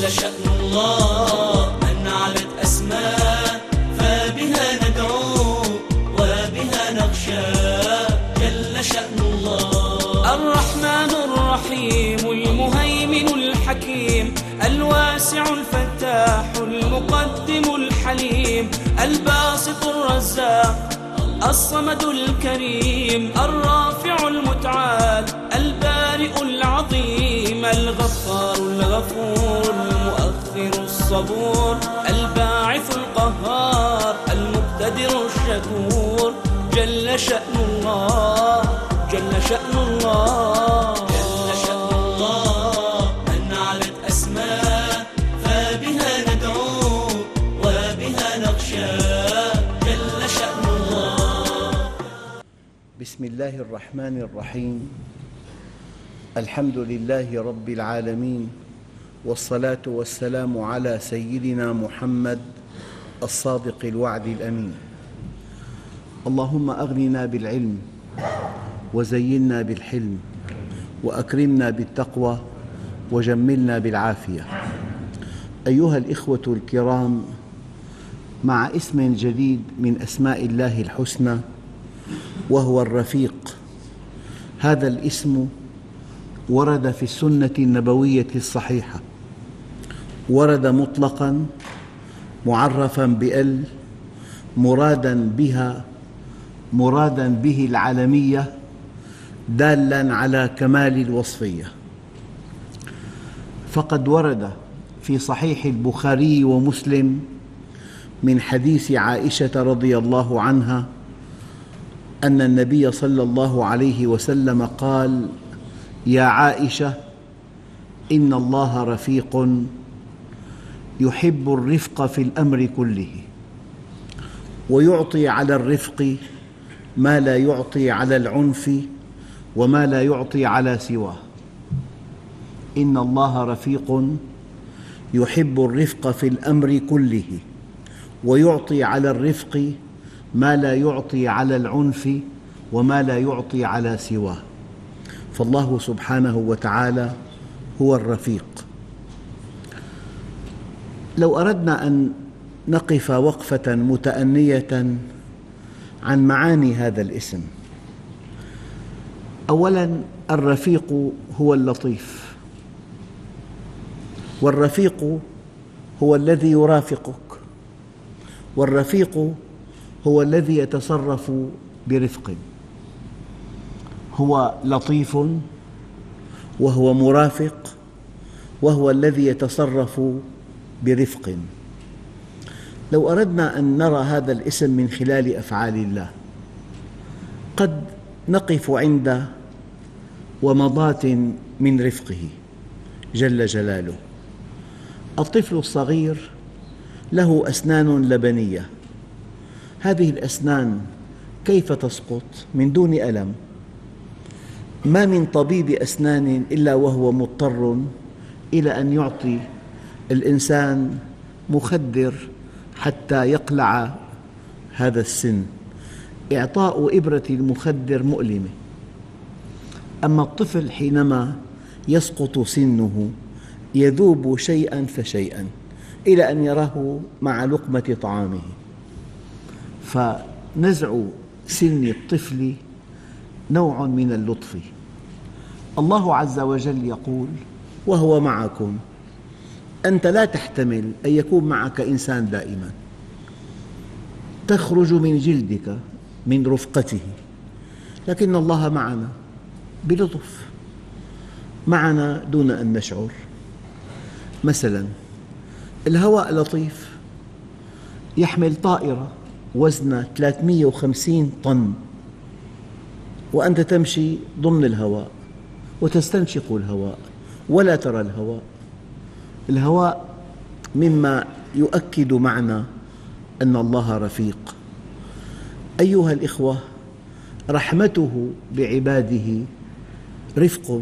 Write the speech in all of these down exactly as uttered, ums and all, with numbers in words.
جل شأن الله من علت أسماء فبها ندعو وبها نخشى جل شأن الله. الرحمن الرحيم المهيمن الحكيم الواسع الفتاح المقدم الحليم الباسط الرزاق الصمد الكريم الرافع المتعال البارئ العظيم الغفار الغفور المؤخر الصبور الباعث القهار المقتدر الشكور جل شأن الله جل شأن الله. جل شأن الله من علت أسماء فبها ندعو وبها نخشى جل شأن الله. بسم الله الرحمن الرحيم. الحمد لله رب العالمين، والصلاة والسلام على سيدنا محمد الصادق الوعد الأمين. اللهم أغننا بالعلم وزينا بالحلم وأكرمنا بالتقوى وجملنا بالعافية. أيها الإخوة الكرام، مع اسم جديد من أسماء الله الحسنى وهو الرفيق. هذا الاسم ورد في السنة النبوية الصحيحة، ورد مطلقاً معرفاً بأل مرادا بها مرادا به العلمية دالاً على كمال الوصفية. فقد ورد في صحيح البخاري ومسلم من حديث عائشة رضي الله عنها أن النبي صلى الله عليه وسلم قال: يا عائشة، إن الله رفيق يحب الرفق في الأمر كله، ويعطي على الرفق ما لا يعطي على العنف وما لا يعطي على سواه. إن الله رفيق يحب الرفق في الأمر كله، ويعطي على الرفق ما لا يعطي على العنف وما لا يعطي على سواه. فالله سبحانه وتعالى هو الرفيق. لو أردنا أن نقف وقفة متأنية عن معاني هذا الاسم، أولاً الرفيق هو اللطيف، والرفيق هو الذي يرافقك، والرفيق هو الذي يتصرف برفق. هو لطيف وهو مرافق وهو الذي يتصرف برفق. لو أردنا أن نرى هذا الاسم من خلال أفعال الله، قد نقف عند ومضات من رفقه جل جلاله. الطفل الصغير له أسنان لبنية، هذه الأسنان كيف تسقط من دون ألم؟ ما من طبيب أسنان إلا وهو مضطر إلى أن يعطي الإنسان مخدر حتى يقلع هذا السن. إعطاء إبرة المخدر مؤلمة، أما الطفل حينما يسقط سنه يذوب شيئاً فشيئاً إلى أن يراه مع لقمة طعامه. فنزع سن الطفل نوع من اللطف. الله عز وجل يقول: وهو معكم. أنت لا تحتمل أن يكون معك إنسان دائماً، تخرج من جلدك من رفقته، لكن الله معنا بلطف، معنا دون أن نشعر. مثلاً الهواء لطيف، يحمل طائرة وزنها ثلاثمئة وخمسين طن وأنت تمشي ضمن الهواء وتستنشق الهواء ولا ترى الهواء. الهواء مما يؤكد معنى أن الله رفيق. أيها الإخوة، رحمته بعباده رفق،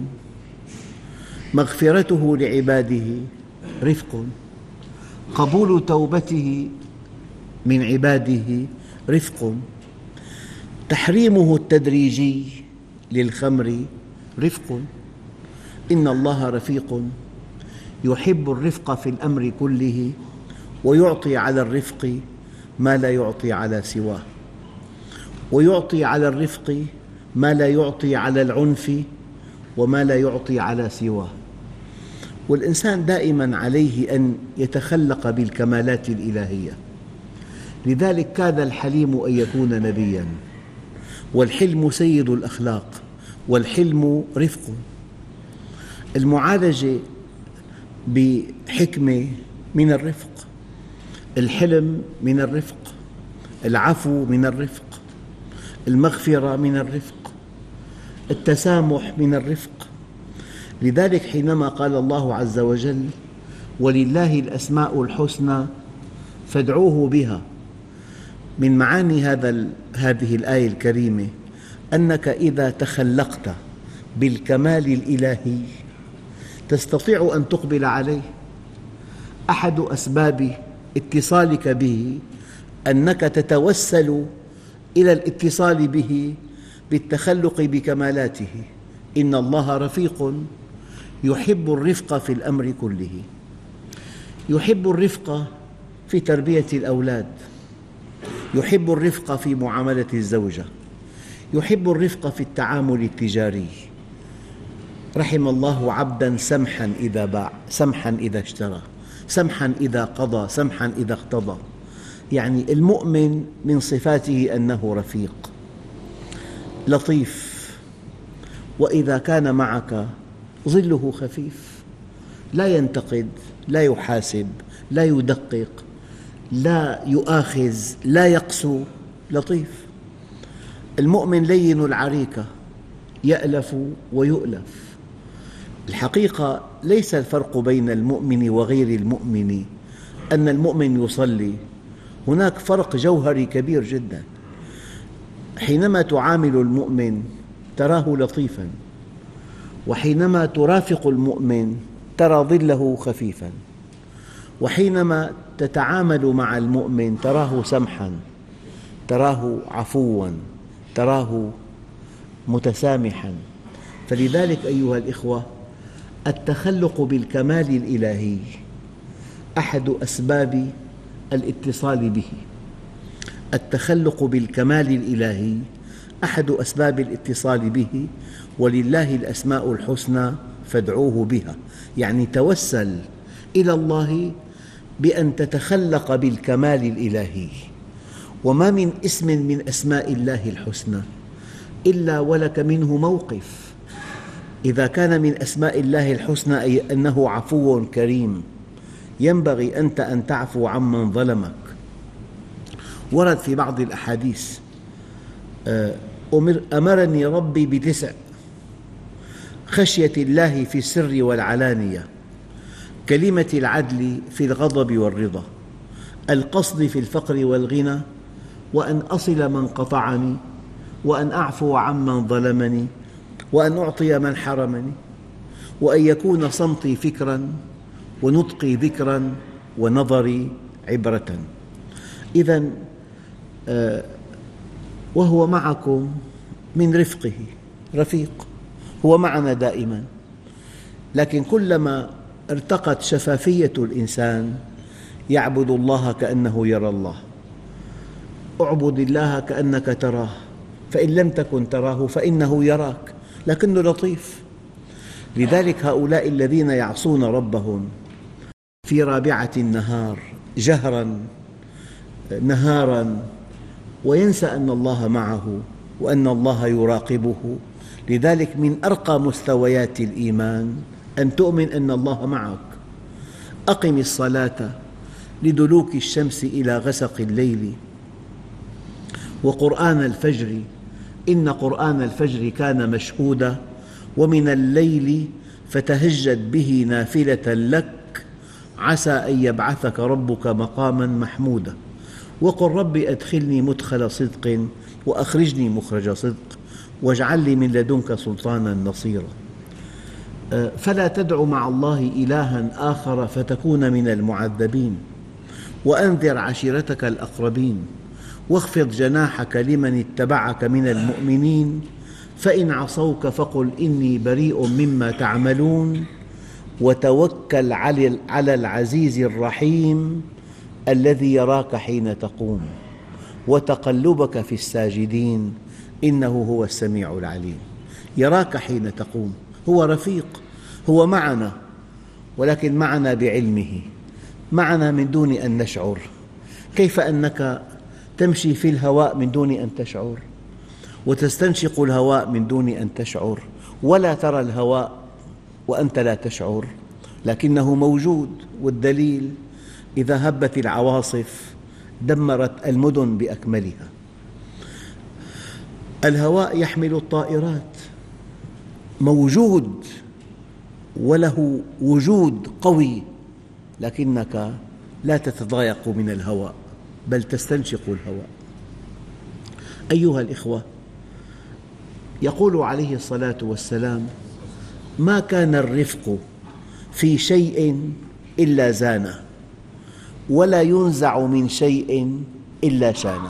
مغفرته لعباده رفق، قبول توبته من عباده رفق، تحريمه التدريجي للخمر رفق. إن الله رفيق يحب الرفق في الأمر كله، ويعطي على الرفق ما لا يعطي على سواه، ويعطي على الرفق ما لا يعطي على العنف وما لا يعطي على سواه. والإنسان دائما عليه أن يتخلق بالكمالات الإلهية، لذلك كاد الحليم أن يكون نبياً، والحلم سيد الأخلاق، والحلم رفق. المعالجة بحكمة من الرفق، الحلم من الرفق، العفو من الرفق، المغفرة من الرفق، التسامح من الرفق. لذلك حينما قال الله عز وجل: ولله الأسماء الحسنى فادعوه بها، من معاني هذا هذه الآية الكريمة أنك إذا تخلقت بالكمال الإلهي تستطيع أن تقبل عليه. أحد أسباب اتصالك به أنك تتوسل إلى الاتصال به بالتخلق بكمالاته. إن الله رفيق يحب الرفق في الأمر كله، يحب الرفق في تربية الأولاد، يحب الرفق في معاملة الزوجة، يحب الرفق في التعامل التجاري. رحم الله عبداً سمحاً إذا باع، سمحاً إذا اشترى، سمحاً إذا قضى، سمحاً إذا اقتضى. يعني المؤمن من صفاته أنه رفيق لطيف، وإذا كان معك ظله خفيف، لا ينتقد، لا يحاسب، لا يدقق، لا يؤاخذ، لا يقسو، لطيف. المؤمن لين العريكة، يألف ويؤلف. الحقيقة ليس الفرق بين المؤمن وغير المؤمن أن المؤمن يصلي، هناك فرق جوهري كبير جداً. حينما تعامل المؤمن تراه لطيفاً، وحينما ترافق المؤمن ترى ظله خفيفاً، وحينما تتعامل مع المؤمن تراه سمحاً، تراه عفواً، تراه متسامحاً. فلذلك أيها الإخوة، التخلق بالكمال الإلهي أحد أسباب الاتصال به. التخلق بالكمال الإلهي أحد أسباب الاتصال به. ولله الأسماء الحسنى فادعوه بها، يعني توسل إلى الله بأن تتخلق بالكمال الإلهي. وما من اسم من أسماء الله الحسنى إلا ولك منه موقف. إذا كان من أسماء الله الحسنى أي أنه عفو كريم، ينبغي أنت أن تعفو عمن ظلمك. ورد في بعض الأحاديث: أمرني ربي بتسع: خشية الله في السر والعلانية، كلمة العدل في الغضب والرضا، القصد في الفقر والغنى، وأن أصل من قطعني، وأن أعفو عمن ظلمني، وأن أعطي من حرمني، وأن يكون صمتي فكراً، ونطقي ذكراً، ونظري عبرة. إذن وهو معكم من رفقه، رفيق، هو معنا دائماً. لكن كلما ارتقت شفافية الإنسان يعبد الله كأنه يرى الله. اعبد الله كأنك تراه، فإن لم تكن تراه فإنه يراك، لكنه لطيف. لذلك هؤلاء الذين يعصون ربهم في رابعة النهار جهراً نهاراً وينسى أن الله معه وأن الله يراقبه. لذلك من أرقى مستويات الإيمان أن تؤمن أن الله معك. أقم الصلاة لدلوك الشمس إلى غسق الليل وقرآن الفجر إن قرآن الفجر كان مشهودا ومن الليل فتهجد به نافلة لك عسى أن يبعثك ربك مقاما محمودا وقل رب أدخلني مدخل صدق وأخرجني مخرج صدق واجعل لي من لدنك سلطانا نصيرا. فلا تدع مع الله إلها آخر فتكون من المعذبين وأنذر عشيرتك الأقربين واخفض جناحك لمن اتبعك من المؤمنين فإن عصوك فقل إني بريء مما تعملون وتوكل على العزيز الرحيم الذي يراك حين تقوم وتقلبك في الساجدين إنه هو السميع العليم. يراك حين تقوم، هو رفيق، هو معنا، ولكن معنا بعلمه، معنا من دون أن نشعر. كيف أنك تمشي في الهواء من دون أن تشعر، وتستنشق الهواء من دون أن تشعر، ولا ترى الهواء وأنت لا تشعر، لكنه موجود. والدليل إذا هبت العواصف دمرت المدن بأكملها. الهواء يحمل الطائرات، موجود وله وجود قوي، لكنك لا تتضايق من الهواء بل تستنشق الهواء. أيها الإخوة، يقول عليه الصلاة والسلام: ما كان الرفق في شيء إلا زانه، ولا ينزع من شيء إلا شانه.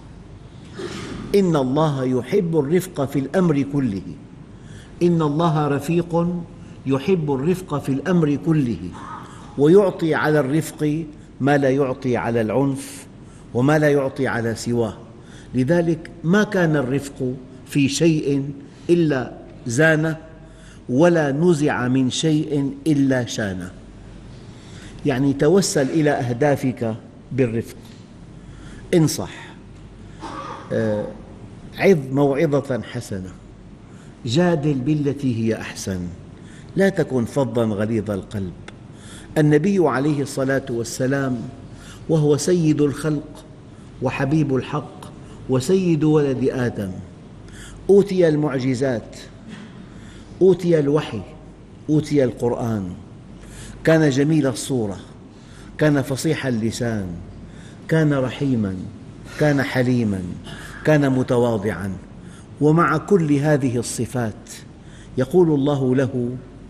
إن الله يحب الرفق في الأمر كله. إن الله رفيق يحب الرفق في الأمر كله، ويعطي على الرفق ما لا يعطي على العنف وما لا يعطي على سواه. لذلك ما كان الرفق في شيء إلا زانه، ولا نزع من شيء إلا شانه. يعني توسل إلى أهدافك بالرفق، انصح، عظ موعظة حسنة، جادل بالتي هي أحسن، لا تكن فظاً غليظ القلب. النبي عليه الصلاة والسلام وهو سيد الخلق وحبيب الحق وسيد ولد آدم، أوتي المعجزات، أوتي الوحي، أوتي القرآن، كان جميل الصورة، كان فصيح اللسان، كان رحيماً، كان حليماً، كان متواضعاً. ومع كل هذه الصفات يقول الله له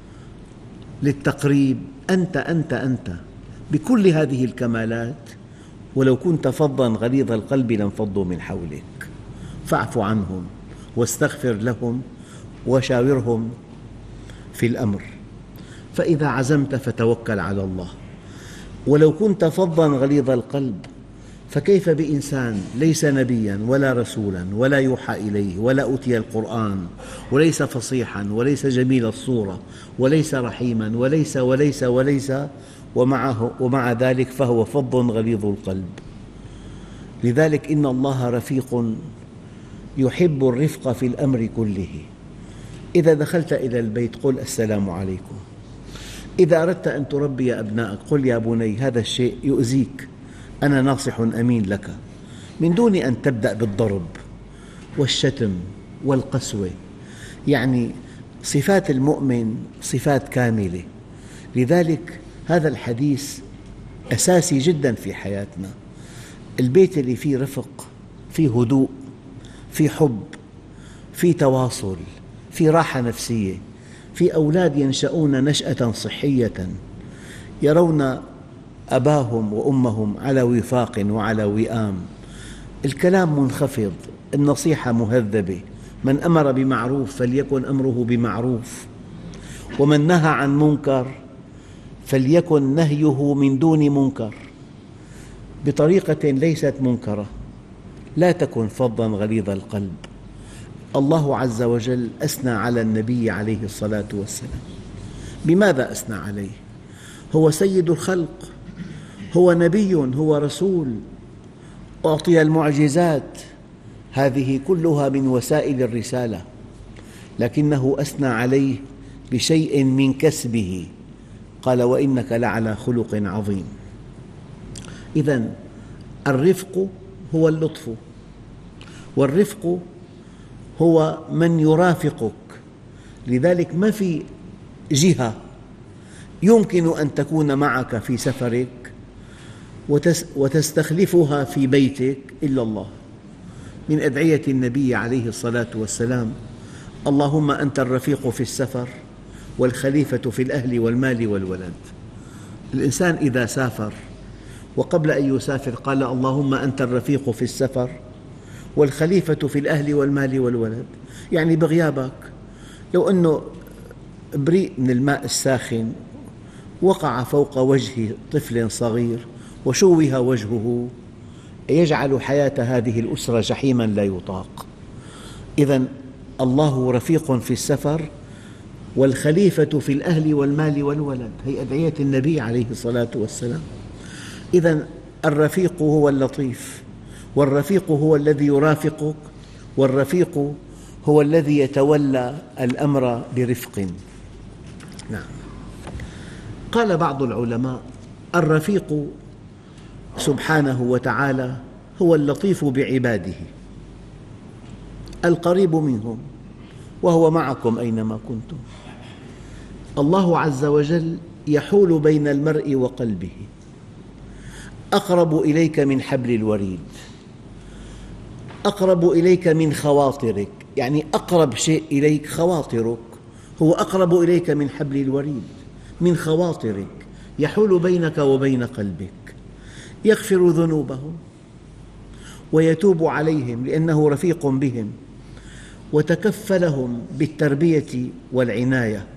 للتقريب: أنت أنت أنت بكل هذه الكمالات، ولو كنت فظاً غليظ القلب لانفضوا من حولك، فاعف عنهم واستغفر لهم وشاورهم في الأمر، فإذا عزمت فتوكل على الله. ولو كنت فظاً غليظ القلب فكيف بإنسان ليس نبياً ولا رسولاً ولا يوحى إليه ولا أوتي القرآن وليس فصيحاً وليس جميل الصورة وليس رحيماً وليس وليس وليس ومعه ومع ذلك فهو فظ غليظ القلب. لذلك إن الله رفيق يحب الرفق في الأمر كله. إذا دخلت إلى البيت قل: السلام عليكم. إذا أردت أن تربي أبنائك قل: يا بني هذا الشيء يؤذيك، أنا ناصح أمين لك، من دون أن تبدأ بالضرب والشتم والقسوة. يعني صفات المؤمن صفات كاملة. لذلك هذا الحديث أساسي جداً في حياتنا. البيت اللي فيه رفق، فيه هدوء، فيه حب، فيه تواصل، فيه راحة نفسية، فيه أولاد ينشأون نشأة صحية يرون أباهم وأمهم على وفاق وعلى وئام، الكلام منخفض، النصيحة مهذبة، من أمر بمعروف فليكن أمره بمعروف، ومن نهى عن منكر فليكن نهيه من دون منكر بطريقة ليست منكرة. لا تكن فظاً غليظ القلب. الله عز وجل أثنى على النبي عليه الصلاة والسلام. بماذا أثنى عليه؟ هو سيد الخلق، هو نبي، هو رسول، أعطي المعجزات، هذه كلها من وسائل الرسالة، لكنه أثنى عليه بشيء من كسبه، قال: وإنك لعلى خلق عظيم. إذن الرفق هو اللطف، والرفق هو من يرافقك. لذلك ما في جهة يمكن أن تكون معك في سفرك وتستخلفها في بيتك إلا الله. من أدعية النبي عليه الصلاة والسلام: اللهم أنت الرفيق في السفر والخليفة في الأهل والمال والولد. الإنسان إذا سافر وقبل أن يسافر قال: اللهم أنت الرفيق في السفر والخليفة في الأهل والمال والولد، يعني بغيابك، لو أنه بريء من الماء الساخن وقع فوق وجه طفل صغير وشوه وجهه، يجعل حياة هذه الأسرة جحيما لا يطاق. إذن الله رفيق في السفر، والخليفة في الأهل والمال والولد، هي أدعية النبي عليه الصلاة والسلام. إذن الرفيق هو اللطيف، والرفيق هو الذي يرافقك، والرفيق هو الذي يتولى الأمر برفق. نعم. قال بعض العلماء: الرفيق سبحانه وتعالى هو اللطيف بعباده، القريب منهم، وهو معكم أينما كنتم. الله عز وجل يحول بين المرء وقلبه، أقرب إليك من حبل الوريد، أقرب إليك من خواطرك، يعني أقرب شيء إليك خواطرك، هو أقرب إليك من حبل الوريد، من خواطرك، يحول بينك وبين قلبك، يغفر ذنوبهم ويتوب عليهم لأنه رفيق بهم، وتكفلهم بالتربية والعناية،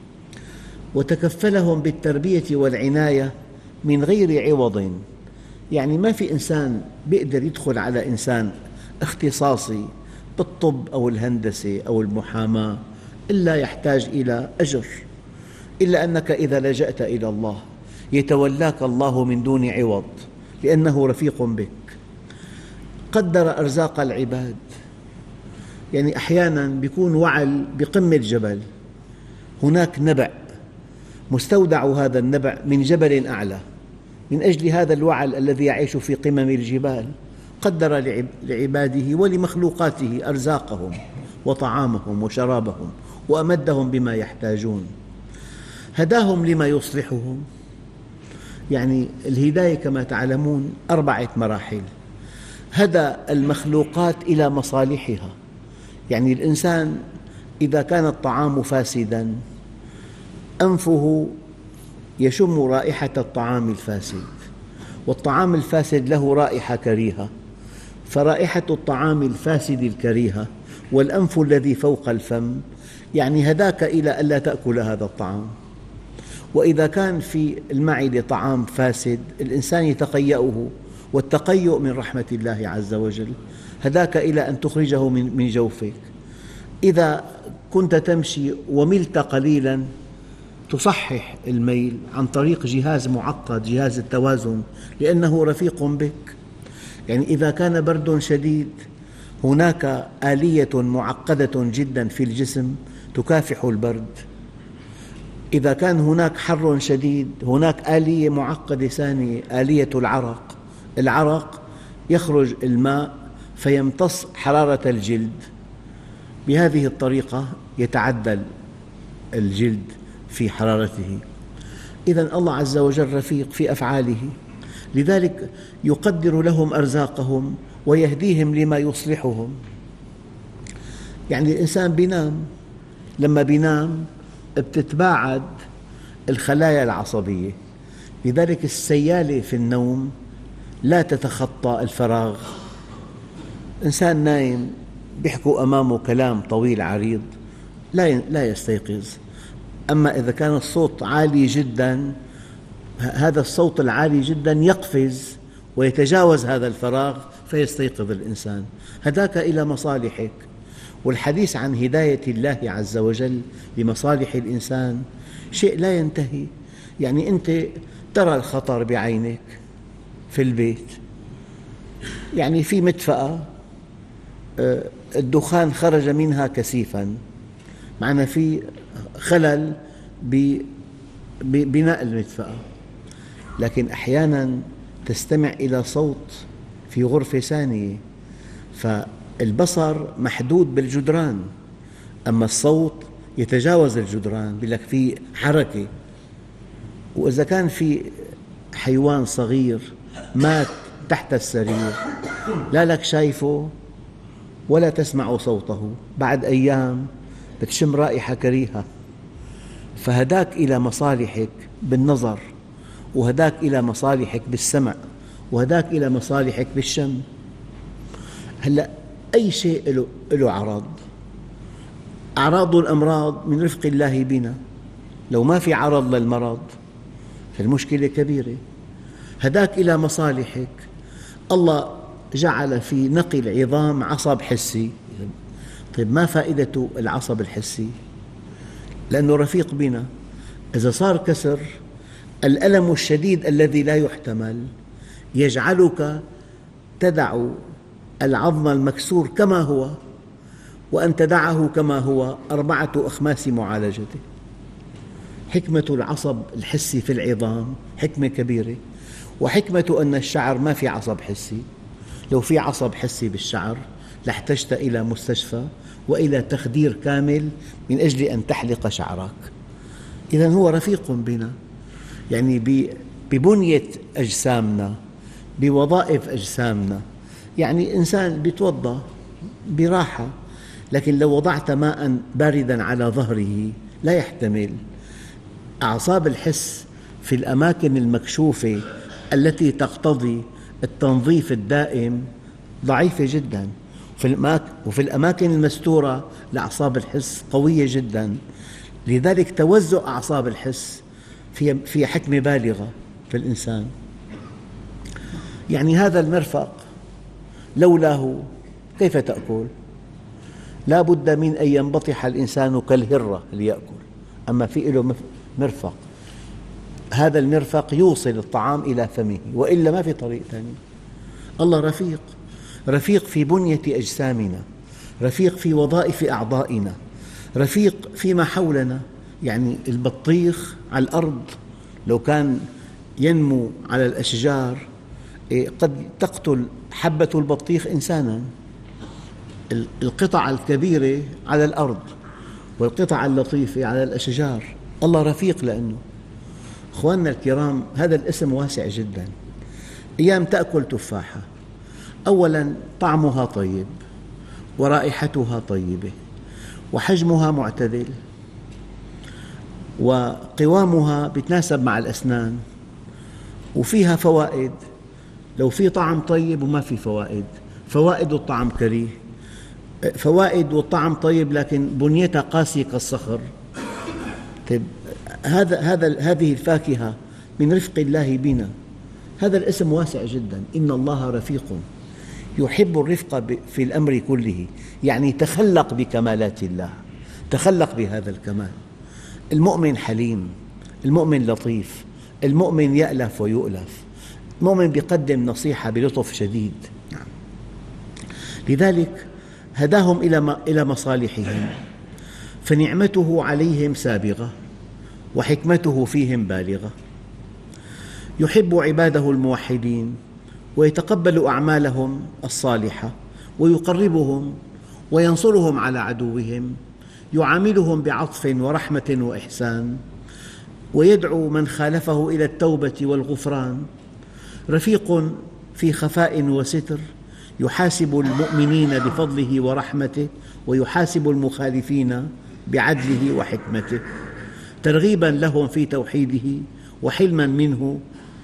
وتكفلهم بالتربية والعناية من غير عوض. يعني ما في إنسان يقدر يدخل على إنسان اختصاصي بالطب أو الهندسة أو المحاماة إلا يحتاج إلى أجر، إلا أنك إذا لجأت إلى الله يتولاك الله من دون عوض، لأنه رفيق بك. قدر أرزاق العباد، يعني أحياناً يكون وعل بقمة الجبل، هناك نبع مستودع هذا النبع من جبل أعلى، من أجل هذا الوعل الذي يعيش في قمم الجبال قدر لعباده ولمخلوقاته أرزاقهم وطعامهم وشرابهم، وأمدهم بما يحتاجون، هداهم لما يصلحهم. يعني الهداية كما تعلمون أربعة مراحل. هدى المخلوقات إلى مصالحها، يعني الإنسان إذا كان الطعام فاسداً أنفه يشم رائحة الطعام الفاسد، والطعام الفاسد له رائحة كريهة، فرائحة الطعام الفاسد الكريهة والأنف الذي فوق الفم يعني هداك إلى ألا تأكل هذا الطعام. وإذا كان في المعدة طعام فاسد الإنسان يتقيأه، والتقيؤ من رحمة الله عز وجل، هداك إلى أن تخرجه من جوفك. إذا كنت تمشي وملت قليلاً تصحح الميل عن طريق جهاز معقد، جهاز التوازن، لأنه رفيق بك. يعني إذا كان برد شديد هناك آلية معقدة جداً في الجسم تكافح البرد. إذا كان هناك حر شديد هناك آلية معقدة ثانية، آلية العرق. العرق يخرج الماء فيمتص حرارة الجلد، بهذه الطريقة يتعدل الجلد في حرارته. إذن الله عز وجل رفيق في أفعاله، لذلك يقدر لهم أرزاقهم ويهديهم لما يصلحهم. يعني الإنسان بينام، لما بينام بتتباعد الخلايا العصبية، لذلك السيالة في النوم لا تتخطى الفراغ. إنسان نايم بيحكوا أمامه كلام طويل عريض لا لا يستيقظ. أما إذا كان الصوت عالي جداً، هذا الصوت العالي جداً يقفز ويتجاوز هذا الفراغ فيستيقظ الإنسان. هداك إلى مصالحك. والحديث عن هداية الله عز وجل لمصالح الإنسان شيء لا ينتهي. يعني أنت ترى الخطر بعينك في البيت، يعني في مدفأة الدخان خرج منها كثيفاً، معنى في خلل ببناء المدفأة، لكن أحياناً تستمع إلى صوت في غرفة ثانية، فالبصر محدود بالجدران، أما الصوت يتجاوز الجدران، يقول لك في حركة. وإذا كان في حيوان صغير مات تحت السرير لا لك شايفه ولا تسمع صوته، بعد أيام بتشم رائحة كريهة، فهداك إلى مصالحك بالنظر، وهداك إلى مصالحك بالسمع، وهداك إلى مصالحك بالشم. هلأ أي شيء له عرض، أعراض الأمراض من رفق الله بنا. لو ما في عرض للمرض فالمشكلة كبيرة. هداك إلى مصالحك. الله جعل في نقي العظام عصب حسي. طيب ما فائدة العصب الحسي؟ لأنه رفيق بنا. إذا صار كسر، الألم الشديد الذي لا يحتمل يجعلك تدع العظم المكسور كما هو، وأن تدعه كما هو أربعة أخماس معالجته. حكمة العصب الحسي في العظام حكمة كبيرة. وحكمة أن الشعر ما في عصب حسي. لو في عصب حسي بالشعر لاحتجت إلى مستشفى وإلى تخدير كامل من أجل أن تحلق شعرك. إذن هو رفيق بنا، يعني ببنية أجسامنا، بوظائف أجسامنا. يعني إنسان يتوضأ براحة، لكن لو وضعت ماء بارداً على ظهره لا يحتمل. أعصاب الحس في الأماكن المكشوفة التي تقتضي التنظيف الدائم ضعيفة جداً، وفي الأماكن المستورة لأعصاب الحس قوية جداً. لذلك توزع أعصاب الحس في حكمة بالغة في الإنسان. يعني هذا المرفق لولاه كيف تأكل؟ لا بد من أن ينبطح الإنسان كالهرة ليأكل، أما في له مرفق. هذا المرفق يوصل الطعام إلى فمه، وإلا ما في طريق ثاني. الله رفيق، رفيق في بنية أجسامنا، رفيق في وظائف أعضائنا، رفيق فيما حولنا. يعني البطيخ على الأرض لو كان ينمو على الأشجار قد تقتل حبة البطيخ إنساناً. القطع الكبيرة على الأرض والقطع اللطيفة على الأشجار. الله رفيق. لأنه أخواننا الكرام هذا الاسم واسع جداً. أيام تأكل تفاحة، أولاً طعمها طيب ورائحتها طيبة وحجمها معتدل وقوامها يتناسب مع الأسنان وفيها فوائد. لو في طعم طيب وما في فوائد، فوائد الطعم كريه، فوائد والطعم طيب لكن بنيتها قاسية كالصخر. طيب هذا هذا هذه الفاكهة من رفق الله بنا. هذا الاسم واسع جدا. إن الله رفيق يحب الرفق في الأمر كله، يعني تخلق بكمالات الله، تخلق بهذا الكمال. المؤمن حليم، المؤمن لطيف، المؤمن يألف ويؤلف، المؤمن يقدم نصيحة بلطف شديد. لذلك هداهم إلى مصالحهم، فنعمته عليهم سابغة وحكمته فيهم بالغة. يحب عباده الموحدين ويتقبل أعمالهم الصالحة ويقربهم وينصرهم على عدوهم، يعاملهم بعطف ورحمة وإحسان، ويدعو من خالفه إلى التوبة والغفران. رفيق في خفاء وستر، يحاسب المؤمنين بفضله ورحمته ويحاسب المخالفين بعدله وحكمته، ترغيبا لهم في توحيده وحلما منه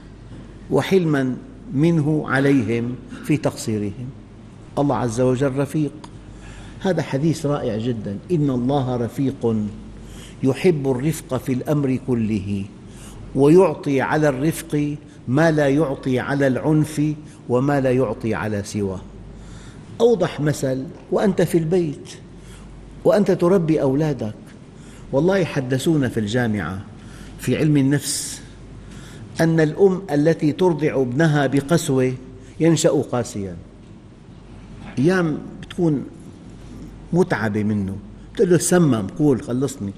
وحلما منه عليهم في تقصيرهم. الله عز وجل رفيق. هذا حديث رائع جدا. إن الله رفيق يحب الرفق في الأمر كله ويعطي على الرفق ما لا يعطي على العنف وما لا يعطي على سواه. أوضح مثل وأنت في البيت وأنت تربي أولادك. والله حدثونا في الجامعة في علم النفس أن الأم التي ترضع ابنها بقسوة ينشأ قاسياً. أيام بتكون متعبة منه، تقول له سمم قول خلصني.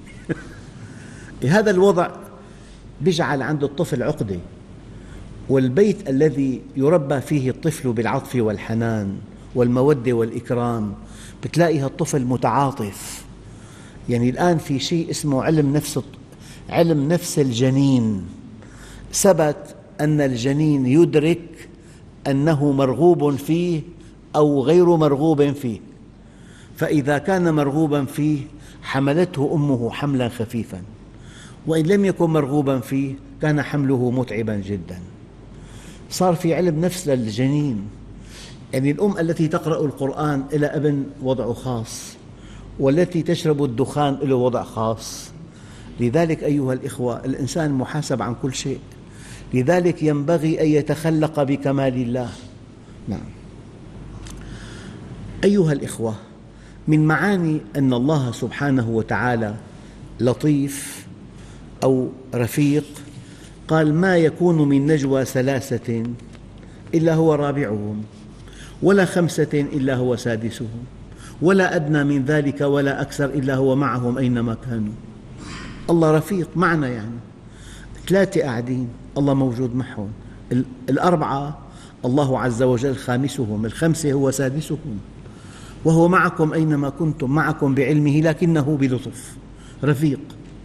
هذا الوضع يجعل عند الطفل عقدة. والبيت الذي يربى فيه الطفل بالعطف والحنان والمودة والإكرام بتلاقي الطفل متعاطف. يعني الآن في شيء اسمه علم نفس علم نفس الجنين. ثبت أن الجنين يدرك أنه مرغوب فيه أو غير مرغوب فيه، فإذا كان مرغوبا فيه حملته أمه حملا خفيفا، وإن لم يكن مرغوبا فيه كان حمله متعبا جدا. صار في علم نفس للجنين. يعني الأم التي تقرأ القرآن إلى ابن وضع خاص، والتي تشرب الدخان له وضع خاص. لذلك أيها الإخوة الإنسان محاسب عن كل شيء. لذلك ينبغي أن يتخلق بكمال الله. نعم. أيها الإخوة، من معاني أن الله سبحانه وتعالى لطيف أو رفيق، قال: ما يكون من نجوى ثلاثة إلا هو رابعهم، ولا خمسة إلا هو سادسهم، ولا أدنى من ذلك ولا أكثر إلا هو معهم أينما كانوا. الله رفيق معنا، يعني ثلاثة قاعدين الله موجود معهم، الأربعة الله عز وجل خامسهم، الخمسة هو سادسهم، وهو معكم أينما كنتم، معكم بعلمه لكنه بلطف، رفيق.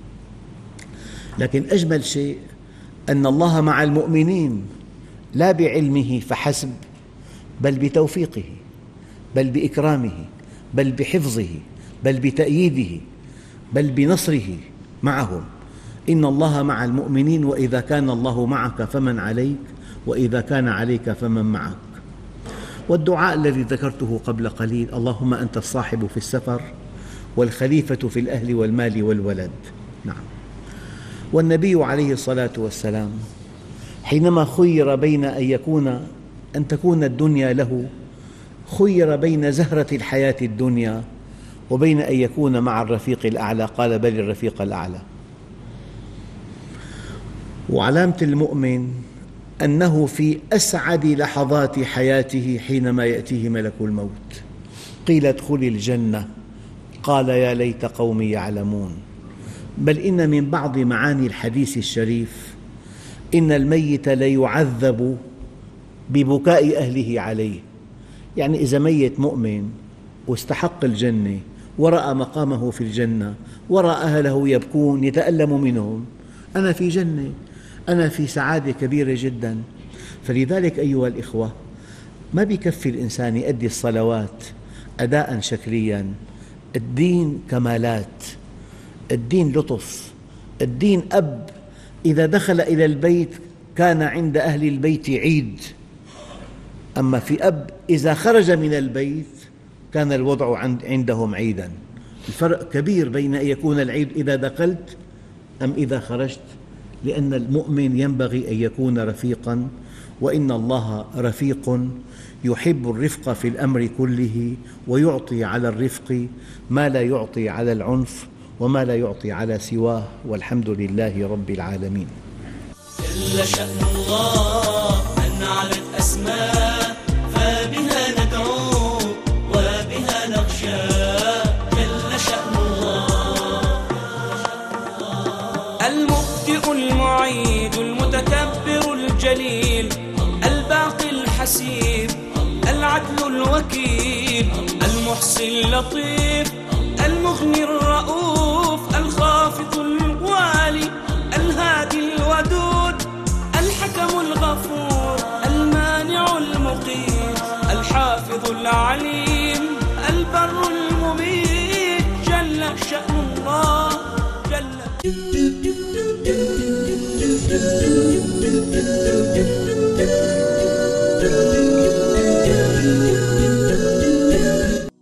لكن أجمل شيء أن الله مع المؤمنين لا بعلمه فحسب، بل بتوفيقه، بل بإكرامه، بل بحفظه، بل بتأييده، بل بنصره معهم. إن الله مع المؤمنين، وإذا كان الله معك فمن عليك، وإذا كان عليك فمن معك. والدعاء الذي ذكرته قبل قليل: اللهم أنت الصاحب في السفر والخليفة في الأهل والمال والولد. نعم. والنبي عليه الصلاة والسلام حينما خير بين أن يكون أن تكون الدنيا له، خير بين زهرة الحياة الدنيا وبين أن يكون مع الرفيق الأعلى، قال: بل الرفيق الأعلى. وعلامة المؤمن أنه في أسعد لحظات حياته حينما يأتيه ملك الموت. قيل: ادخل الجنة، قال: يا ليت قومي يعلمون. بل إن من بعض معاني الحديث الشريف إن الميت ليعذب ببكاء أهله عليه. يعني إذا ميت مؤمن واستحق الجنة ورأى مقامه في الجنة ورأى أهله يبكون يتألم منهم، أنا في جنة، أنا في سعادة كبيرة جدا. فلذلك أيها الإخوة، ما بيكفي الإنسان يؤدي الصلوات أداء شكليا. الدين كمالات، الدين لطف، الدين أب إذا دخل إلى البيت كان عند أهل البيت عيد، أما في أب إذا خرج من البيت كان الوضع عندهم عيدا. الفرق كبير بين أن يكون العيد إذا دخلت أم إذا خرجت، لأن المؤمن ينبغي أن يكون رفيقاً، وإن الله رفيق يحب الرفق في الأمر كله، ويعطي على الرفق ما لا يعطي على العنف وما لا يعطي على سواه، والحمد لله رب العالمين. جل شأن الله أن علت أسماء، فبها ندعو وبها نخشى. جل شأن الله المبدئ المعيد المتكبر الجليل الباقي الحسيب العدل الوكيل المحصي اللطيف المغني